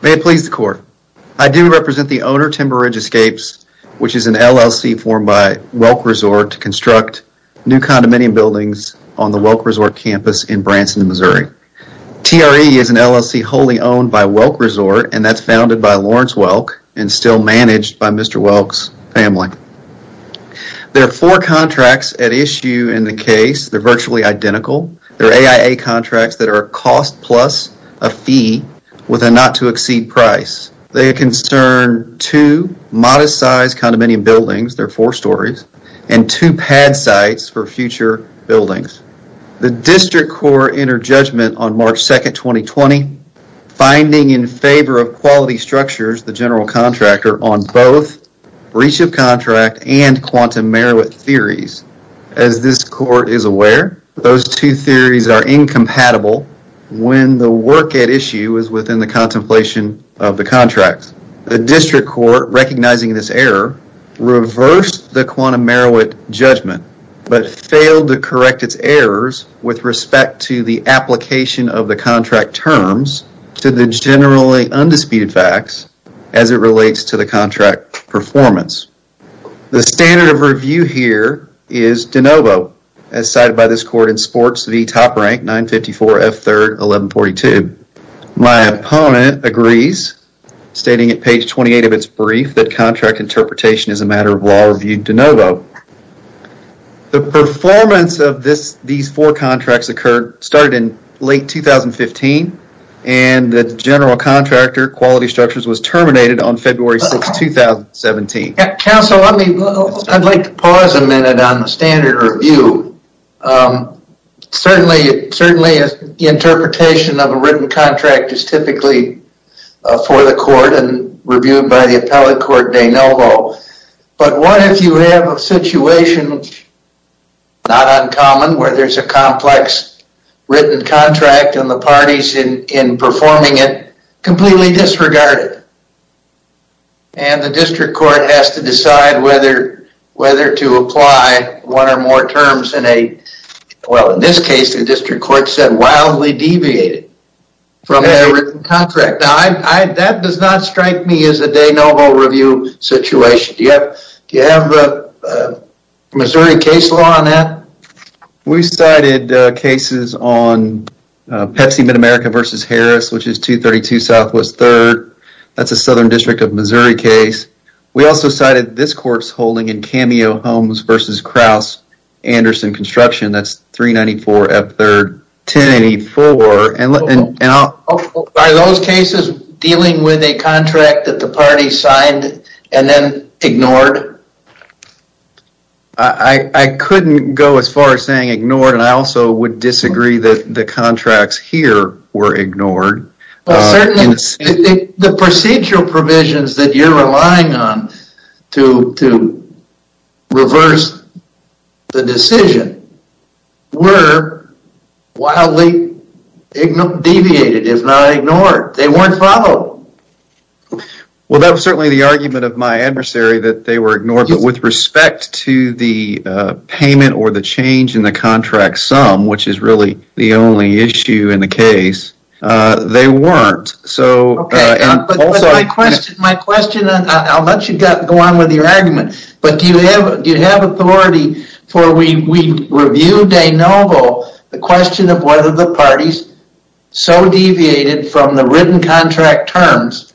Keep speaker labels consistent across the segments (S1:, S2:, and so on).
S1: May it please the court. I do represent the owner, Timber Ridge Escapes, which is an LLC formed by Welk Resort to construct new condominium buildings on the Welk Resort campus in Branson, Missouri. TRE is an LLC wholly owned by Welk Resort, and that's founded by Lawrence Welk and still managed by Mr. Welk's family. There are 4 contracts at issue in the case. They're virtually identical. They're AIA contracts that are a cost plus a fee with a not-to-exceed price. They concern 2 modest-sized condominium buildings, they're 4 stories, and 2 pad sites for future buildings. The district court entered judgment on March 2nd, 2020, finding in favor of Quality Structures, the general contractor, on both breach of contract and quantum merit theories. As this court is aware, those 2 theories are incompatible when the work at issue is within the contemplation of the contracts. The district court, recognizing this error, reversed the quantum merit judgment, but failed to correct its errors with respect to the application of the contract terms to the generally undisputed facts as it relates to the contract performance. The standard of review here is de novo, as cited by this court in Sports v. Top Rank 954 F. 3rd 1142. My opponent agrees, stating at page 28 of its brief that contract interpretation is a matter of law reviewed de novo. The performance of these 4 contracts started in late 2015, and the general contractor, Quality Structures, was terminated on February 6, 2017.
S2: Counsel, I'd like to pause a minute on the standard review. Certainly, the interpretation of a written contract is typically for the court and reviewed by the appellate court de novo. But what if you have a situation, not uncommon, where there's a complex written contract and the parties in performing it completely disregard it? And the district court has to decide whether to apply one or more terms in this case, the district court said wildly deviated from their written contract. Now, that does not strike me as a de novo review situation. Do you have Missouri case law on that?
S1: We cited cases on Pepsi Mid-America versus Harris, which is 232 Southwest 3rd. That's a Southern District of Missouri case. We also cited this court's holding in Cameo Homes versus Krause Anderson Construction. That's 394 F. 3rd 1084.
S2: Are those cases dealing with a contract that the parties signed and then ignored?
S1: I couldn't go as far as saying ignored, and I also would disagree that the contracts here were ignored.
S2: Well, certainly, the procedural provisions that you're relying on to reverse the decision were wildly deviated, if not ignored. They weren't followed.
S1: Well, that was certainly the argument of my adversary, that they were ignored. But with respect to the payment or the change in the contract sum, which is really the only issue in the case, they weren't. So,
S2: okay, but my question, I'll let you go on with your argument. But do you have authority for we review de novo the question of whether the parties so deviated from the written contract terms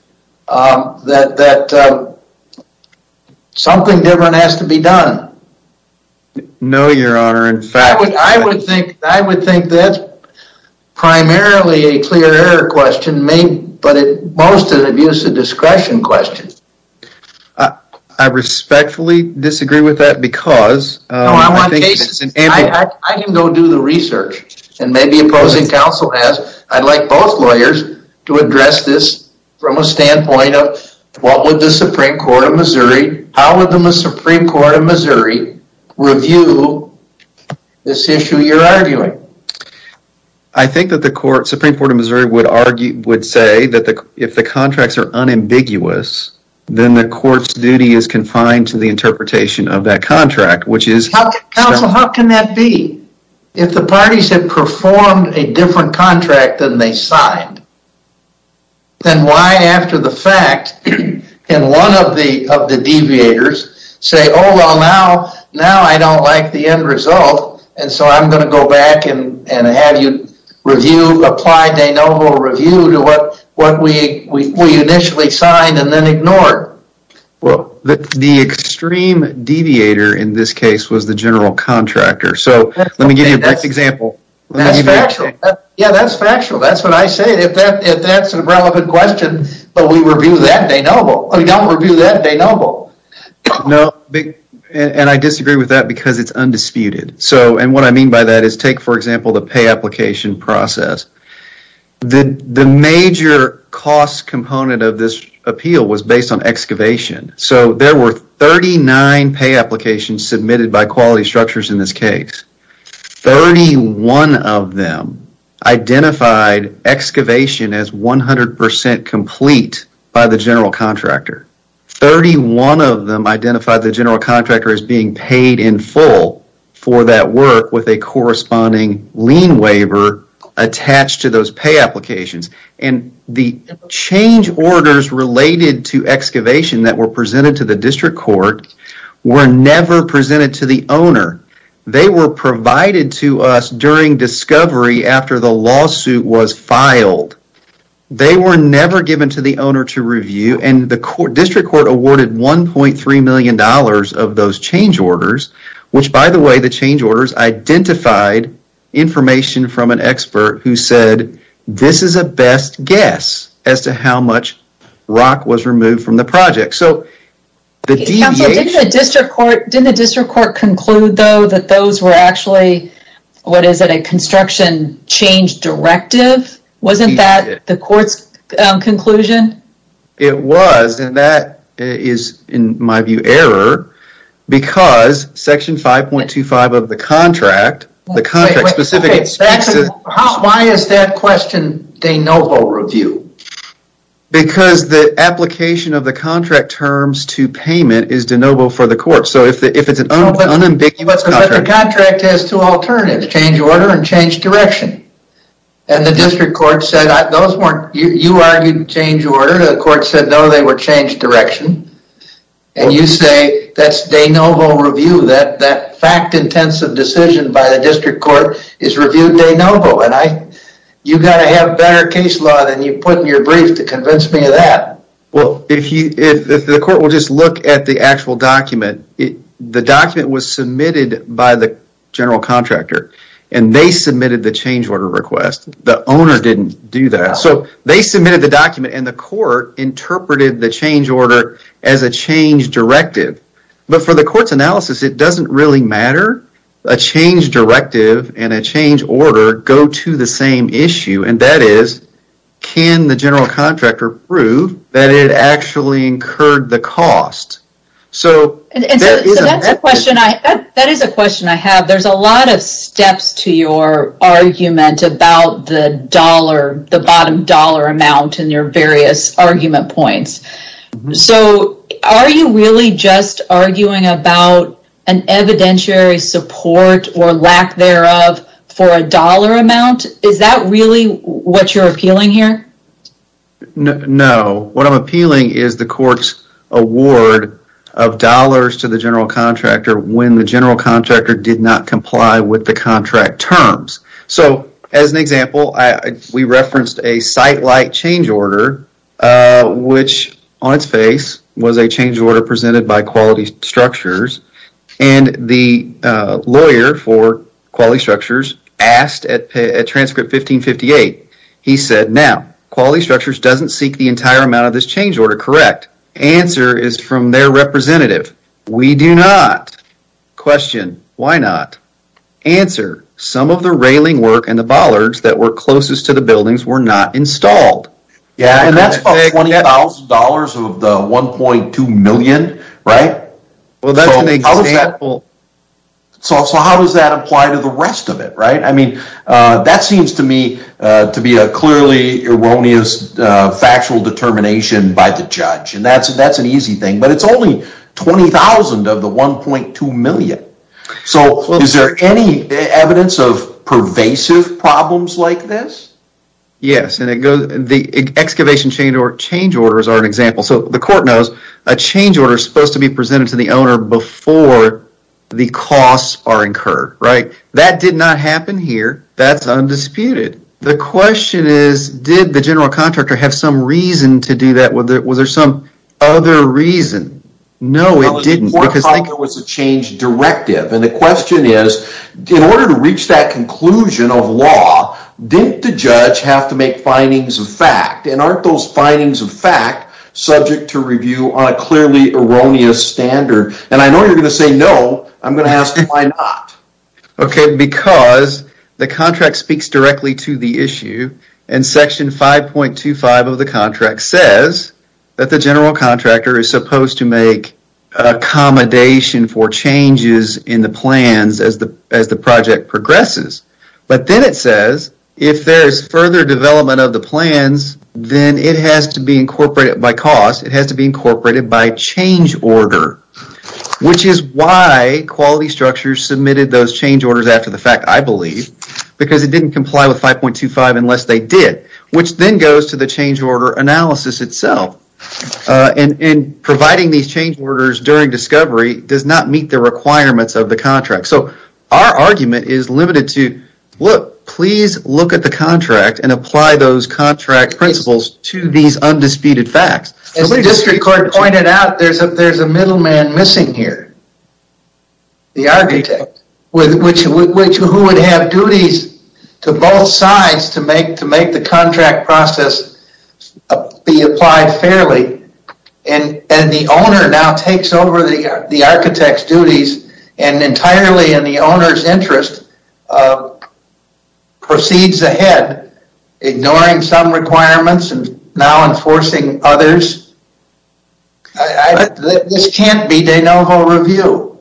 S2: that something different has to be done?
S1: No, Your Honor. In fact,
S2: I would think that's primarily a clear error question, but at most an abuse of discretion question.
S1: I respectfully disagree with that because
S2: I can go do the research, and maybe opposing counsel has. I'd like both lawyers to address this from a standpoint of what would the Supreme Court of Missouri, how would the Supreme Court of Missouri review this issue you're arguing?
S1: I think that the Supreme Court of Missouri would say that if the contracts are unambiguous, then the court's duty is confined to the interpretation of that contract, which is...
S2: Counsel, how can that be? If the parties have performed a different contract than they signed, then why after the fact in one of the deviators say, oh, well, now I don't like the end result, and so I'm going to go back and have you apply de novo review to what we initially signed and then ignored?
S1: Well, the extreme deviator in this case was the general contractor. So let me give you a brief example.
S2: That's factual. Yeah, that's factual. That's what I say. If that's a relevant question, but we review that de novo. We don't review that de novo.
S1: No, and I disagree with that because it's undisputed. So, and what I mean by that is take, for example, the pay application process. The major cost component of this appeal was based on excavation. So there were 39 pay applications submitted by Quality Structures in this case. 31 of them identified excavation as 100% complete by the general contractor. 31 of them identified the general contractor as being paid in full for that work with a corresponding lien waiver attached to those pay applications. And the change orders related to excavation that were presented to the district court were never presented to the owner. They were provided to us during discovery after the lawsuit was filed. They were never given to the owner to review, and the district court awarded $1.3 million of those change orders, which, by the way, the change orders identified information from an expert who said this is a best guess as to how much rock was removed from the project. So the deviation...
S3: Counsel, didn't the district court conclude, though, that those were actually, a construction change directive? Wasn't that the court's conclusion?
S1: It was, and that is, in my view, error, because Section 5.25 of the contract, specifically...
S2: Why is that question de novo review?
S1: Because the application of the contract terms to payment is de novo for the court. So if it's an unambiguous contract...
S2: But the contract has two alternatives, change order and change direction. And the district court said those weren't... You argued change order. The court said, no, they were change direction. And you say that's de novo review. That fact-intensive decision by the district court is reviewed de novo. And you got to have better case law than you put in your brief to convince me of that.
S1: Well, if the court will just look at the actual document, the document was submitted by the general contractor, and they submitted the change order request. The owner didn't do that. So they submitted the document, and the court interpreted the change order as a change directive. But for the court's analysis, it doesn't really matter. A change directive and a change order go to the same issue, and that is, can the general contractor prove that it actually incurred the cost? So
S3: that's a question that is a question I have. There's a lot of steps to your argument about the bottom dollar amount in your various argument points. Mm-hmm. So are you really just arguing about an evidentiary support or lack thereof for a dollar amount? Is that really what you're appealing here?
S1: No. What I'm appealing is the court's award of dollars to the general contractor when the general contractor did not comply with the contract terms. So, as an example, we referenced a site-like change order, which on its face was a change order presented by Quality Structures, and the lawyer for Quality Structures asked at transcript 1558. He said, now, Quality Structures doesn't seek the entire amount of this change order, correct? Answer is from their representative. We do not. Question, why not? Answer, some of the railing work and the bollards that were closest to the buildings were not installed.
S4: Yeah, and that's about $20,000 of the $1.2 million, right?
S1: Well, that's an example.
S4: So how does that apply to the rest of it, right? I mean, that seems to me to be a clearly erroneous factual determination by the judge, and that's an easy thing. But it's only $20,000 of the $1.2 million. So is there any evidence of pervasive problems like this?
S1: Yes, and it goes. The excavation change orders are an example. So the court knows a change order is supposed to be presented to the owner before the costs are incurred, right? That did not happen here. That's undisputed. The question is, did the general contractor have some reason to do that? Was there some other reason? No, it didn't.
S4: Because there was a change directive. And the question is, in order to reach that conclusion of law, didn't the judge have to make findings of fact? And aren't those findings of fact subject to review on a clearly erroneous standard? And I know you're going to say no. I'm going to ask why not.
S1: Okay, because the contract speaks directly to the issue, and Section 5.25 of the contract says that the general contractor is supposed to make accommodation for changes in the plans as the project progresses. But then it says, if there is further development of the plans, then it has to be incorporated by cost. It has to be incorporated by change order, which is why Quality Structures submitted those change orders after the fact, I believe, because it didn't comply with 5.25 unless they did, which then goes to the change order analysis itself. And providing these change orders during discovery does not meet the requirements of the contract. So our argument is limited to, look, please look at the contract and apply those contract principles to these undisputed facts.
S2: As the district court pointed out, there's a middleman missing here. The architect, who would have duties to both sides to make the contract process be applied fairly, and the owner now takes over the architect's duties and entirely in the owner's interest proceeds ahead, ignoring some requirements and now enforcing others. This can't be de novo review.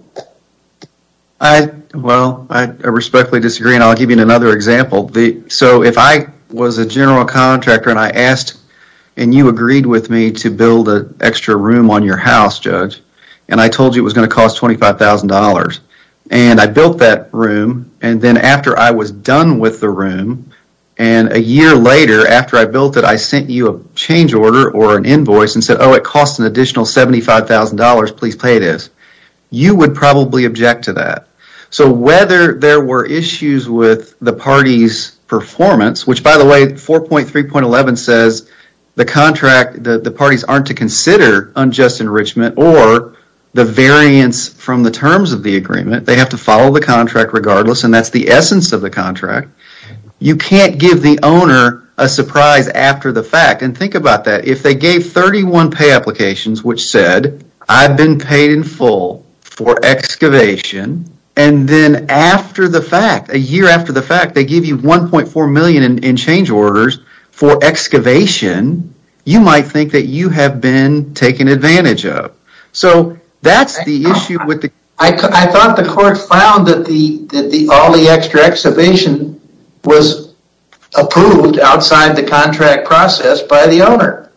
S1: I respectfully disagree, and I'll give you another example. So if I was a general contractor and I asked, and you agreed with me to build an extra room on your house, Judge, and I told you it was going to cost $25,000, and I built that room, and then after I was done with the room, and a year later, after I built it, I sent you a change order or an invoice and said, oh, it costs an additional $75,000, please pay this. You would probably object to that. So whether there were issues with the party's performance, which by the way, 4.3.11 says the contract, the parties aren't to consider unjust enrichment or the variance from the terms of the agreement. They have to follow the contract regardless, and that's the essence of the contract. You can't give the owner a surprise after the fact. And think about that. If they gave 31 pay applications which said, I've been paid in full for excavation, and then after the fact, a year after the fact, they give you $1.4 million in change orders for excavation, you might think that you have been taken advantage of. So that's the issue with the...
S2: I thought the court found that all the extra excavation was approved outside the contract process by the owner.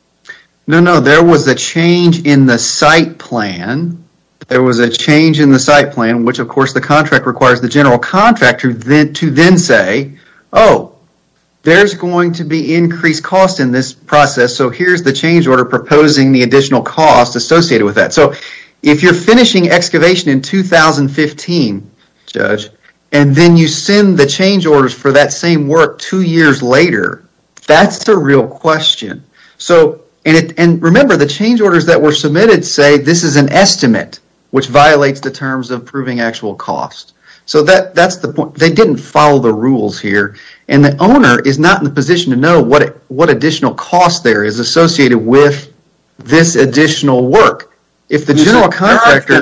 S1: No, there was a change in the site plan. There was a change in the site plan, which of course the contract requires the general contractor to then say, oh, there's going to be increased cost in this process, so here's the change order proposing the additional cost associated with that. So if you're finishing excavation in 2015, Judge, and then you send the change orders for that same work 2 years later, that's the real question. So, and remember, the change orders that were submitted say this is an estimate, which violates the terms of proving actual cost. So that's the point. They didn't follow the rules here, and the owner is not in the position to know what additional cost there is associated with this additional work. If the general contractor...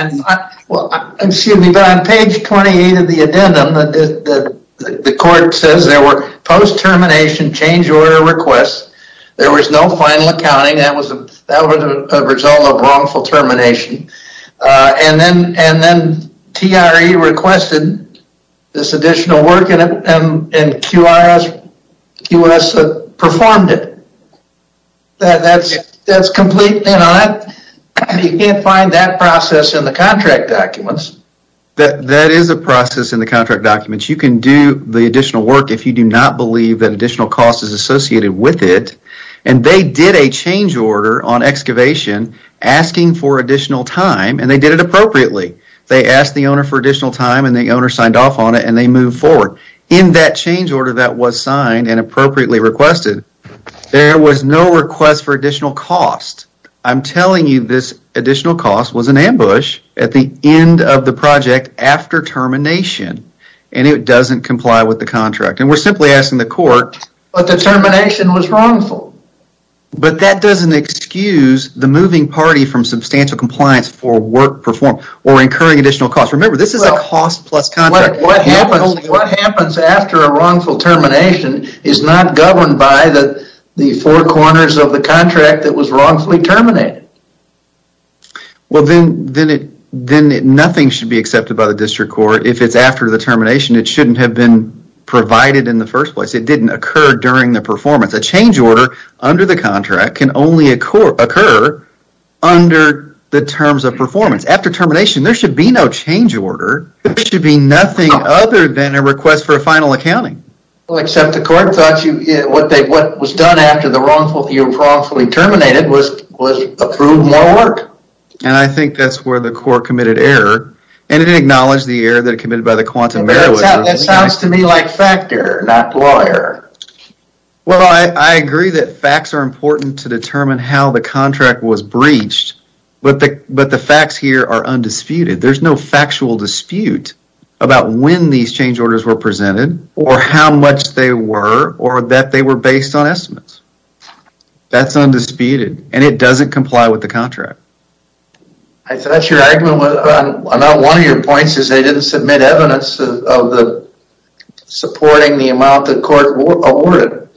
S2: Excuse me, but on page 28 of the addendum, the court says there were post-termination change order requests. There was no final accounting. That was a result of wrongful termination. And then TRE requested this additional work, and QS performed it. That's complete. You can't find that process in the contract documents.
S1: That is a process in the contract documents. You can do the additional work if you do not believe that additional cost is associated with it. And they did a change order on excavation asking for additional time, and they did it appropriately. They asked the owner for additional time, and the owner signed off on it, and they moved forward. In that change order that was signed and appropriately requested, there was no request for additional cost. I'm telling you, this additional cost was an ambush at the end of the project after termination, and it doesn't comply with the contract. And we're simply asking the court...
S2: But the termination was wrongful.
S1: But that doesn't excuse the moving party from substantial compliance for work performed or incurring additional costs. Remember, this is a cost-plus contract.
S2: What happens after a wrongful termination is not governed by the four corners of the contract that was wrongfully terminated.
S1: Well, then nothing should be accepted by the district court. If it's after the termination, it shouldn't have been provided in the first place. It didn't occur during the performance. A change order under the contract can only occur under the terms of performance. After termination, there should be no change order. There should be nothing other than a request for a final accounting.
S2: Well, except the court thought what was done after you were wrongfully terminated was approved more work.
S1: And I think that's where the court committed error. And it acknowledged the error that it committed by the Quantum Merriweather.
S2: That sounds to me like fact error, not law error.
S1: Well, I agree that facts are important to determine how the contract was breached, but the facts here are undisputed. There's no factual dispute about when these change orders were presented or how much they were or that they were based on estimates. That's undisputed, and it doesn't comply with the contract.
S2: I thought your argument was on one of your points is they didn't submit evidence of the supporting the amount the court awarded.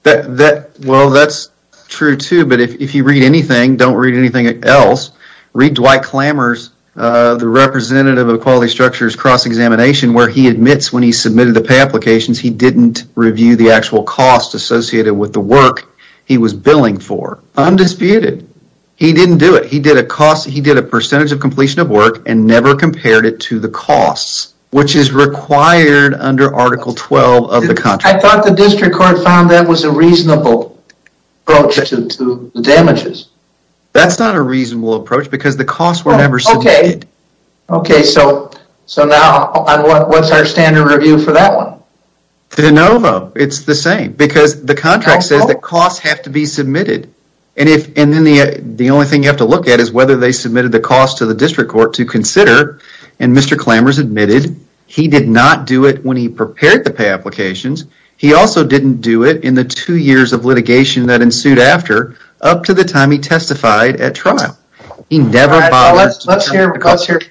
S1: Well, that's true too, but if you read anything, don't read anything else. Read Dwight Clammer's, the representative of Quality Structures cross-examination, where he admits when he submitted the pay applications, he didn't review the actual cost associated with the work he was billing for. Undisputed. He didn't do it. He did a percentage of completion of work and never compared it to the costs, which is required under Article 12 of the contract.
S2: I thought the district court found that was a reasonable approach to the damages.
S1: That's not a reasonable approach because the costs were never submitted.
S2: Okay, so now what's our standard review for that one?
S1: De novo. It's the same because the contract says that costs have to be submitted. And then the only thing you have to look at is whether they submitted the cost to the district court to consider. And Mr. Clammer's admitted he did not do it when he prepared the pay applications. He also didn't do it in the 2 years of litigation that ensued after, up to the time he testified at trial. He never bothered.
S2: Let's hear from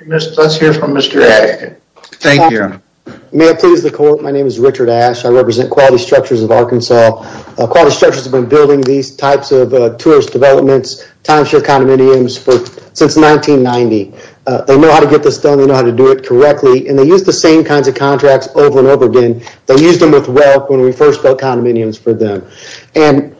S2: Mr. Ash.
S1: Thank you, Your Honor.
S5: May it please the court, my name is Richard Ash. I represent Quality Structures of Arkansas. Quality Structures have been building these types of tourist developments, timeshare condominiums since 1990. They know how to get this done, they know how to do it correctly, and they use the same kinds of contracts over and over again. They used them with Welk when we first built condominiums for them. And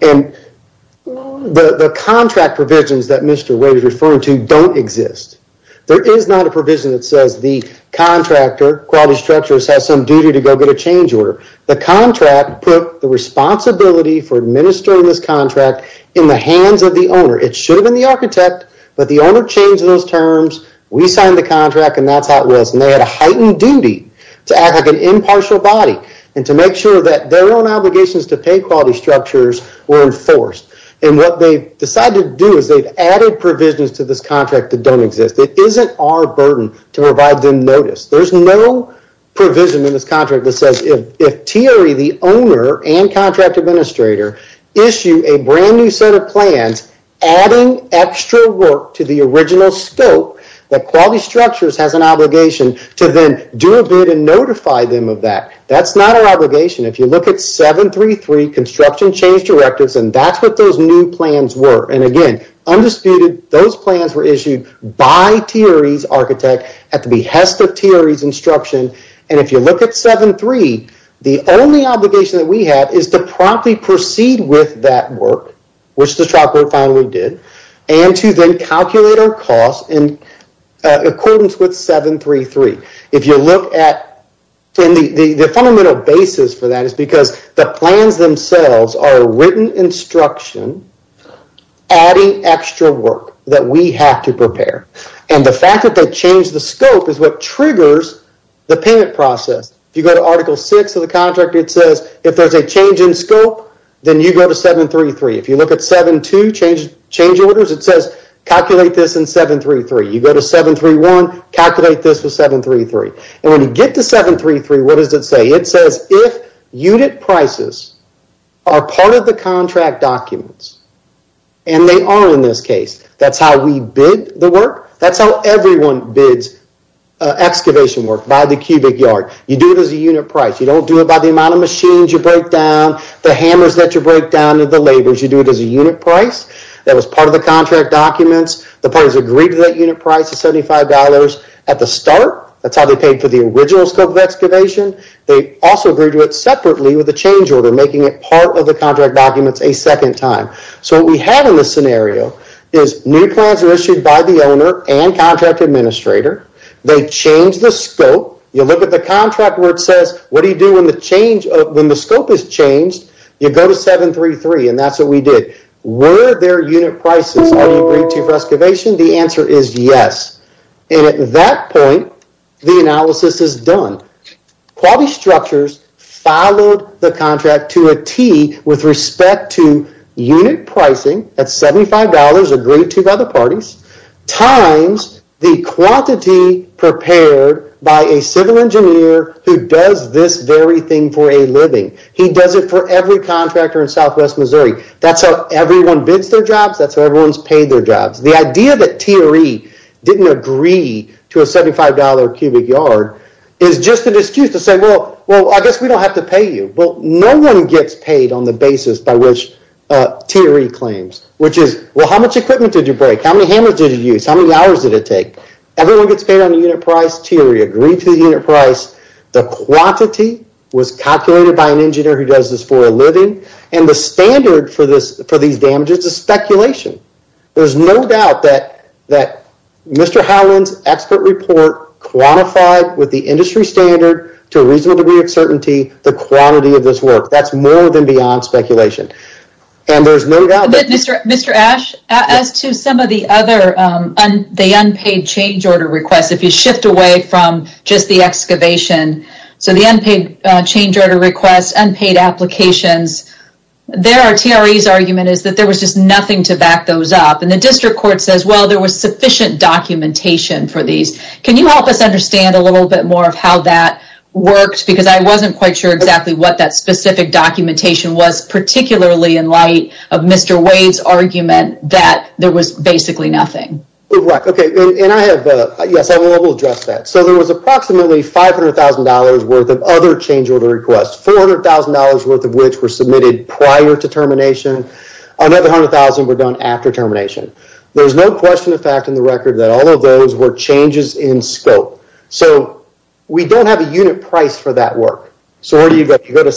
S5: the contract provisions that Mr. Wade is referring to don't exist. There is not a provision that says the contractor, Quality Structures, has some duty to go get a change order. The contract put the responsibility for administering this contract in the hands of the owner. It should have been the architect, but the owner changed those terms. We signed the contract, and that's how it was. And they had a heightened duty to act like an impartial body and to make sure that their own obligations to pay Quality Structures were enforced. And what they've decided to do is they've added provisions to this contract that don't exist. It isn't our burden to provide them notice. There's no provision in this contract that says if TRE, the owner and contract administrator, issue a brand new set of plans adding extra work to the original scope, that Quality Structures has an obligation to then do a bid and notify them of that. That's not our obligation. If you look at 733 construction change directives, and that's what those new plans were. And again, undisputed, those plans were issued by TRE's architect at the behest of TRE's instruction. And if you look at 7.3, the only obligation that we have is to promptly proceed with that work, which the trial court found we did, and to then calculate our costs and accordance with 733. If you look at, and the fundamental basis for that is because the plans themselves are a written instruction adding extra work that we have to prepare. And the fact that they changed the scope is what triggers the payment process. If you go to Article 6 of the contract, it says if there's a change in scope, then you go to 733. If you look at 7.2, change orders, it says calculate this in 733. You go to 731, calculate this with 733. And when you get to 733, what does it say? It says if unit prices are part of the contract documents, and they are in this case, that's how we bid the work. That's how everyone bids excavation work, by the cubic yard. You do it as a unit price. You don't do it by the amount of machines you break down, the hammers that you break down, and the labors. You do it as a unit price. That was part of the contract documents. The parties agreed to that unit price of $75 at the start. That's how they paid for the original scope of excavation. They also agreed to it separately with a change order, making it part of the contract documents a second time. So what we have in this scenario is new plans are issued by the owner and contract administrator. They change the scope. You look at the contract where it says, what do you do when the scope is changed? You go to 733, and that's what we did. Were there unit prices already agreed to for excavation? The answer is yes. And at that point, the analysis is done. Quality Structures followed the contract to a T with respect to unit pricing at $75 agreed to by the parties, times the quantity prepared by a civil engineer who does this very thing for a living. He does it for every contractor in Southwest Missouri. That's how everyone bids their jobs. That's how everyone's paid their jobs. The idea that TRE didn't agree to a $75 cubic yard is just an excuse to say, well, I guess we don't have to pay you. Well, no one gets paid on the basis by which TRE claims, which is, well, how much equipment did you break? How many hammers did you use? How many hours did it take? Everyone gets paid on a unit price. TRE agreed to the unit price. The quantity was calculated by an engineer who does this for a living, and the standard for these damages is speculation. There's no doubt that Mr. Howland's expert report quantified with the industry standard to a reasonable degree of certainty the quantity of this work. That's more than beyond speculation. And there's no doubt that...
S3: Mr. Ash, as to some of the other the unpaid change order requests, if you shift away from just the excavation, so the unpaid change order requests, unpaid applications, our TRE's argument is that there was just nothing to back those up. And the district court says, well, there was sufficient documentation for these. Can you help us understand a little bit more of how that worked? Because I wasn't quite sure exactly what that specific documentation was, particularly in light of Mr. Wade's argument that there was basically nothing.
S5: Right, okay, and I have, yes, I will address that. So there was approximately $500,000 worth of other change order requests, $400,000 worth of which were submitted prior to termination. Another $100,000 were done after termination. There's no question of fact in the record that all of those were changes in scope. So we don't have a unit price for that work. So where do you go? You go to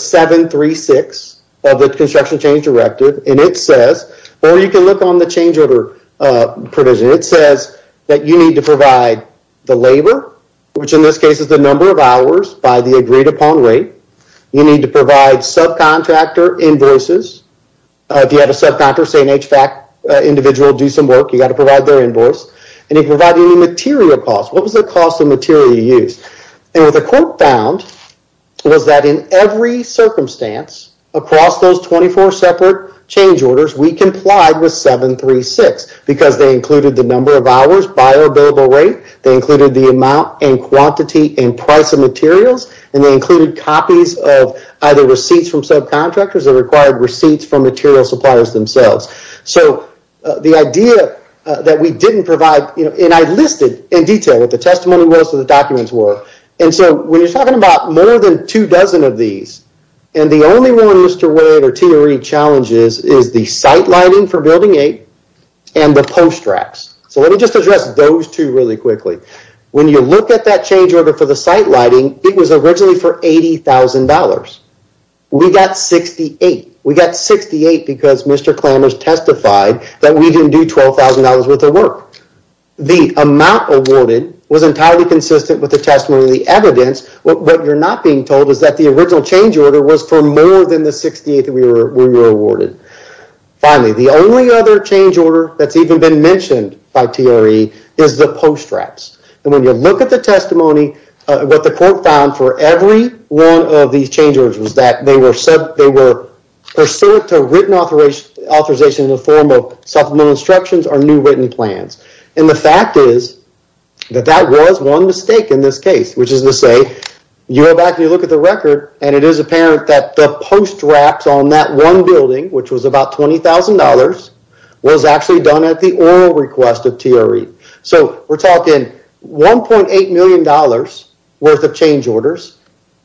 S5: 736 of the Construction Change Directive, and it says, or you can look on the change order provision. It says that you need to provide the labor, which in this case is the number of hours by the agreed upon rate. You need to provide subcontractor invoices. If you have a subcontractor, say an HVAC individual do some work, you got to provide their invoice. And you provide any material costs. What was the cost of material you used? And what the court found was that in every circumstance across those 24 separate change orders, we complied with 736 because they included the number of hours by our billable rate, they included the amount and quantity and price of materials, and they included copies of either receipts from subcontractors or required receipts from material suppliers themselves. So the idea that we didn't provide, and I listed in detail what the testimony was, what the documents were. And so when you're talking about more than 24 of these, and the only one Mr. Wade or TRE challenges is the site lighting for Building 8 and the post racks. So let me just address those two really quickly. When you look at that change order for the site lighting, it was originally for $80,000. We got 68. We got 68 because Mr. Clammers testified that we didn't do $12,000 worth of work. the amount awarded was entirely consistent with the testimony of the evidence. What you're not being told is that the original change order was for more than the 68 that we were awarded. Finally, the only other change order that's even been mentioned by TRE is the post wraps. And when you look at the testimony, what the court found for every one of these change orders was that they were pursuant to written authorization in the form of supplemental instructions or new written plans. And the fact is that was one mistake in this case, which is to say, you go back and you look at the record, and it is apparent that the post wraps on that one building, which was about $20,000, was actually done at the oral request of TRE. So we're talking $1.8 million worth of change orders.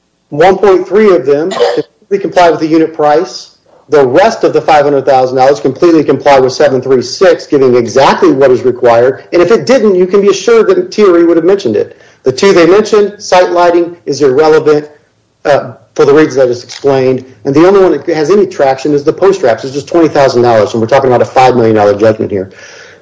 S5: 1.3 of them completely comply with the unit price. The rest of the $500,000 completely comply with 736, giving exactly what is required. And if it didn't, you can be assured that TRE would have mentioned it. The two they mentioned, site lighting, is irrelevant for the reasons I just explained. And the only one that has any traction is the post wraps. It's just $20,000, and we're talking about a $5 million judgment here.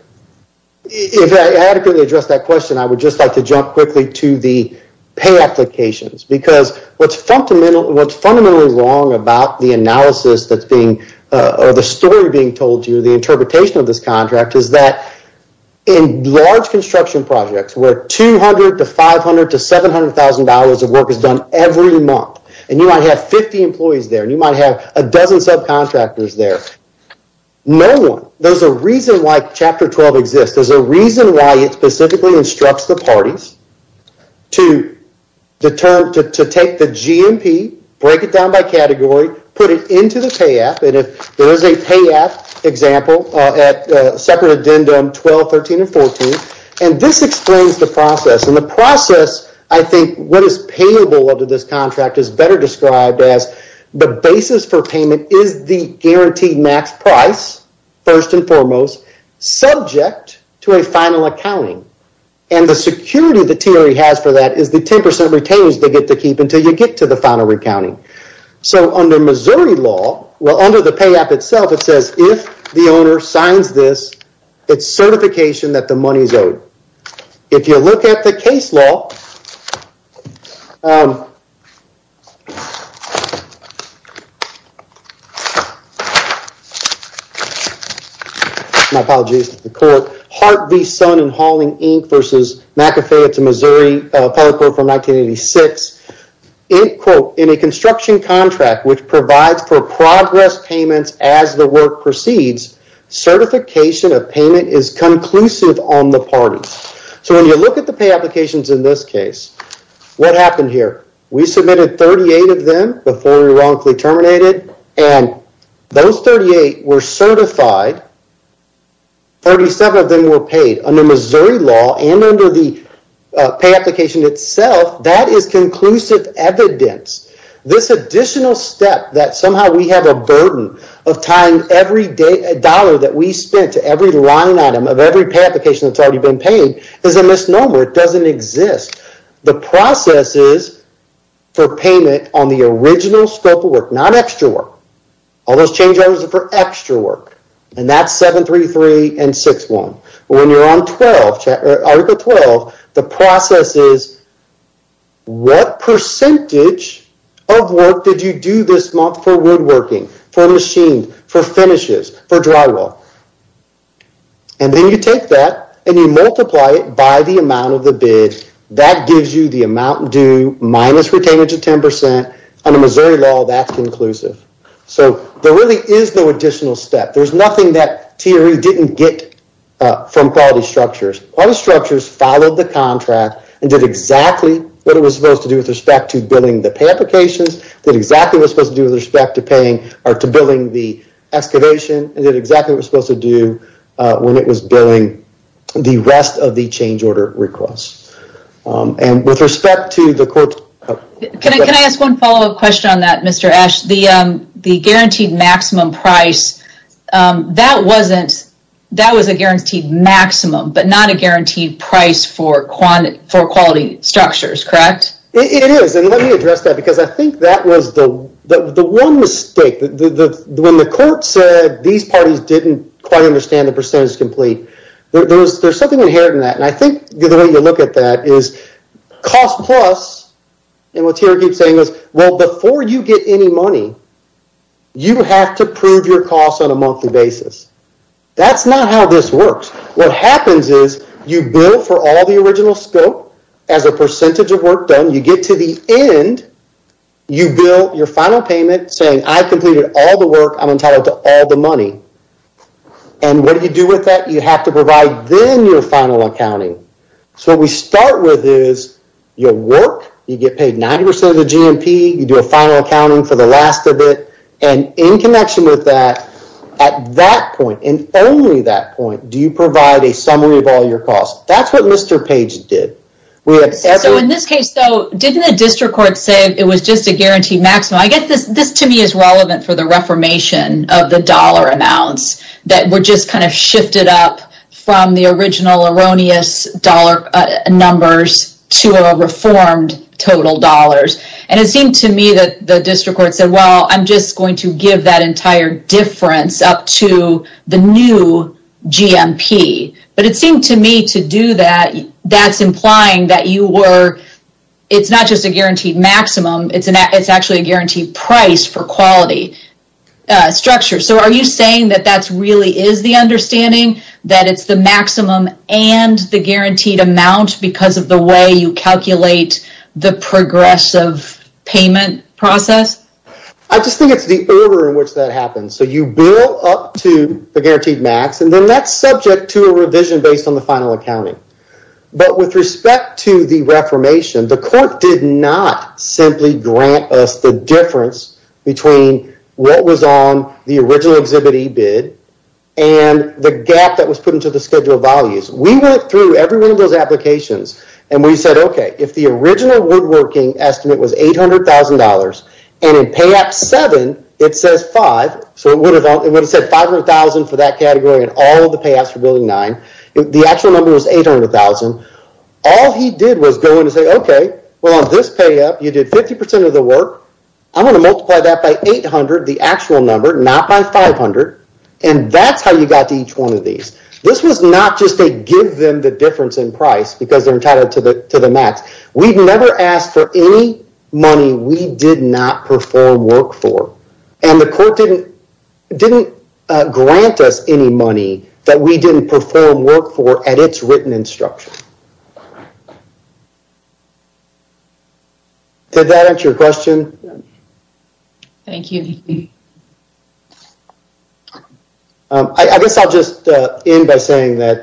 S5: If I adequately address that question, I would just like to jump quickly to the pay applications, because what's fundamentally wrong about the analysis that's being, or the story being told to you, the interpretation of this contract, is that in large construction projects where $200,000 to $500,000 to $700,000 of work is done every month, and you might have 50 employees there, and you might have a dozen subcontractors there, there's a reason why Chapter 12 exists. There's a reason why it specifically instructs the parties to take the GMP, break it down by category, put it into the pay app, and if there is a pay app example at separate addendum 12, 13, and 14, and this explains the process. And the process, I think, what is payable under this contract is better described as the basis for payment is the guaranteed max price, first and foremost, subject to a final accounting. And the security that TRE has for that is the 10% retainage they get to keep until you get to the final recounting. So under Missouri law, well, under the pay app itself, it says if the owner signs this, it's certification that the money is owed. If you look at the case law, my apologies to the court, Hart v. Sun and Hauling, Inc. versus McAfee, it's a Missouri appellate court from 1986. In a construction contract which provides for progress payments as the work proceeds, certification of payment is conclusive on the parties. So when you look at the pay applications in this case, what happened here? We submitted 38 of them before we were wrongfully terminated, and those 38 were certified. 37 of them were paid. Under Missouri law and under the pay application itself, that is conclusive evidence. This additional step that somehow we have a burden of tying every dollar that we spent to every line item of every pay application that's already been paid is a misnomer. It doesn't exist. The process is for payment on the original scope of work, not extra work. All those change orders are for extra work. And that's 733 and 61. When you're on Article 12, the process is what percentage of work did you do this month for woodworking, for machines, for finishes, for drywall? And then you take that and you multiply it by the amount of the bid. That gives you the amount due minus retainage of 10%. Under Missouri law, that's conclusive. So there really is no additional step. There's nothing that TRE didn't get from Quality Structures. Quality Structures followed the contract and did exactly what it was supposed to do with respect to billing the pay applications, did exactly what it was supposed to do with respect to to billing the excavation, and did exactly what it was supposed to do when it was billing the rest of the change order requests. And with respect to the court...
S3: Can I ask one follow-up question on that, Mr. Ash? The guaranteed maximum price, that was a guaranteed maximum, but not a guaranteed price for Quality Structures, correct?
S5: It is, and let me address that because I think that was the one mistake. When the court said these parties didn't quite understand the percentage complete, There's something inherent in that, and I think the way you look at that is cost plus, and what Thierry keeps saying is, well, before you get any money, you have to prove your costs on a monthly basis. That's not how this works. What happens is you bill for all the original scope as a percentage of work done. You get to the end, you bill your final payment saying, I completed all the work, I'm entitled to all the money. And what do you do with that? You have to provide then your final accounting. So what we start with is you work, you get paid 90% of the GMP, you do a final accounting for the last of it, and in connection with that, at that point, and only that point, do you provide a summary of all your costs. That's what Mr. Page did.
S3: So in this case, though, didn't the district court say it was just a guaranteed maximum? I guess this to me is relevant for the reformation of the dollar amounts that were just kind of shifted up from the original erroneous dollar numbers to a reformed total dollars. And it seemed to me that the district court said, well, I'm just going to give that entire difference up to the new GMP. But it seemed to me to do that, that's implying that it's not just a guaranteed maximum, it's actually a guaranteed price for quality structure. So are you saying that that's really is the understanding, that it's the maximum and the guaranteed amount because of the way you calculate the progressive payment process?
S5: I just think it's the order in which that happens. So you bill up to the guaranteed max, and then that's subject to a revision based on the final accounting. But with respect to the reformation, the court did not simply grant us the difference between what was on the original Exhibit E bid and the gap that was put into the schedule of values. We went through every one of those applications, and we said, okay, if the original woodworking estimate was $800,000, and in Pay App 7, it says 5, so it would have said $500,000 for that category and all of the pay apps for Building 9. The actual number was $800,000. All he did was go in and say, okay, well, on this pay app, you did 50% of the work. I'm going to multiply that by 800, the actual number, not by 500, and that's how you got to each one of these. This was not just a give them the difference in price because they're entitled to the max. We've never asked for any money we did not perform work for, and the court didn't grant us any money that we didn't perform work for at its written instruction. Did that answer your question? Thank
S3: you.
S5: I guess I'll just end by saying that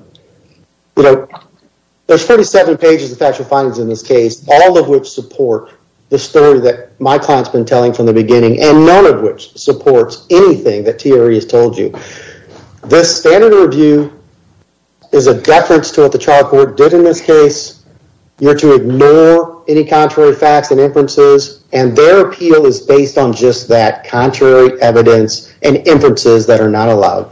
S5: there's 47 pages of factual findings in this case, all of which support the story that my client's been telling from the beginning, and none of which supports anything that TRE has told you. This standard review is a deference to what the trial court did in this case. You're to ignore any contrary facts and inferences, and their appeal is based on just that, contrary evidence and inferences that are not allowed.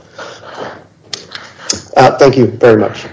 S5: Thank you very much.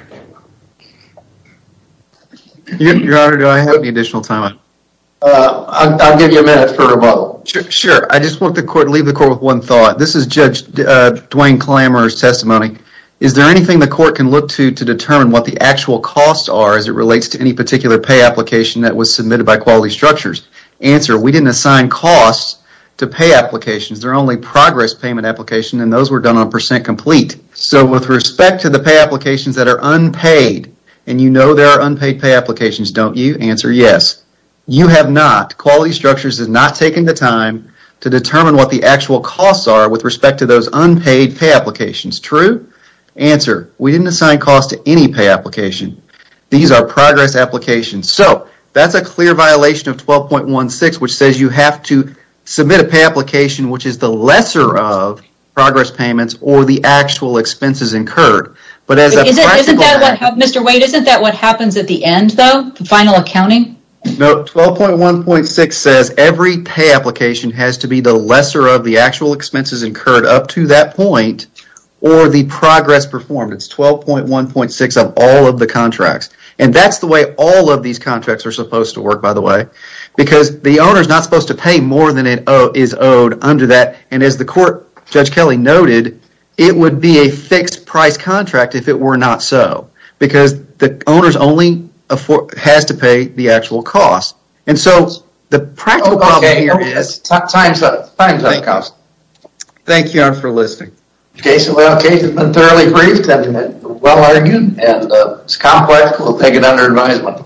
S1: Your Honor, do I have any additional time?
S2: I'll give you a minute for rebuttal.
S1: Sure. I just want leave the court with one thought. This is Judge Dwayne Clamor's testimony. Is there anything the court can look to determine what the actual costs are as it relates to any particular pay application that was submitted by Quality Structures? Answer, we didn't assign costs to pay applications. They're only progress payment application, and those were done on percent complete. So with respect to the pay applications that are unpaid, and you know there are unpaid pay applications, don't you? Answer, yes. You have not. Quality Structures has not taken the time to determine what the actual costs are with respect to those unpaid pay applications. True? Answer, we didn't assign cost to any pay application. These are progress applications. So that's a clear violation of 12.16, which says you have to submit a pay application which is the lesser of progress payments or the actual expenses incurred. But as a practical matter,
S3: Mr. Wade, isn't that what happens at the end, though, the final accounting?
S1: No, 12.1.6 says every pay application has to be the lesser of the actual expenses incurred up to that point or the progress performed. It's 12.1.6 of all of the contracts. And that's the way all of these contracts are supposed to work, by the way, because the owner's not supposed to pay more than it is owed under that. And as the court, Judge Kelly, noted, it would be a fixed price contract if it were not so, because the owner's only has to pay the actual cost. And so the practical problem here is...
S2: Time's up. Counsel.
S1: Thank you, Your Honor, for listening.
S2: Case has been thoroughly briefed and well argued, and it's complex. We'll take it under advisement.